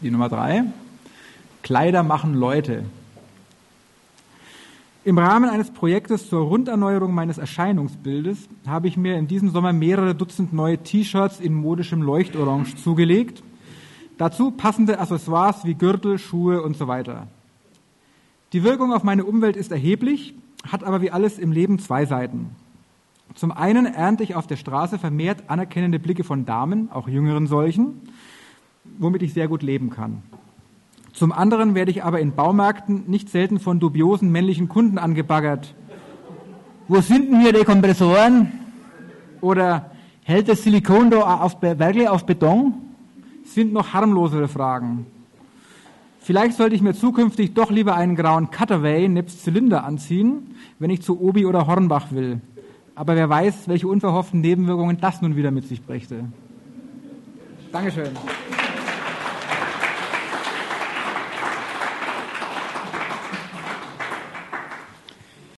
Die Nummer 3. Kleider machen Leute. Im Rahmen eines Projektes zur Runderneuerung meines Erscheinungsbildes habe ich mir in diesem Sommer mehrere Dutzend neue T-Shirts in modischem Leuchtorange zugelegt. Dazu passende Accessoires wie Gürtel, Schuhe und so weiter. Die Wirkung auf meine Umwelt ist erheblich, hat aber wie alles im Leben zwei Seiten. Zum einen ernte ich auf der Straße vermehrt anerkennende Blicke von Damen, auch jüngeren solchen, womit ich sehr gut leben kann. Zum anderen werde ich aber in Baumärkten nicht selten von dubiosen männlichen Kunden angebaggert. Wo sind denn hier die Kompressoren? Oder hält das Silikon da wirklich auf Beton? Sind noch harmlosere Fragen. Vielleicht sollte ich mir zukünftig doch lieber einen grauen Cutaway nebst Zylinder anziehen, wenn ich zu Obi oder Hornbach will. Aber wer weiß, welche unverhofften Nebenwirkungen das nun wieder mit sich brächte. Dankeschön.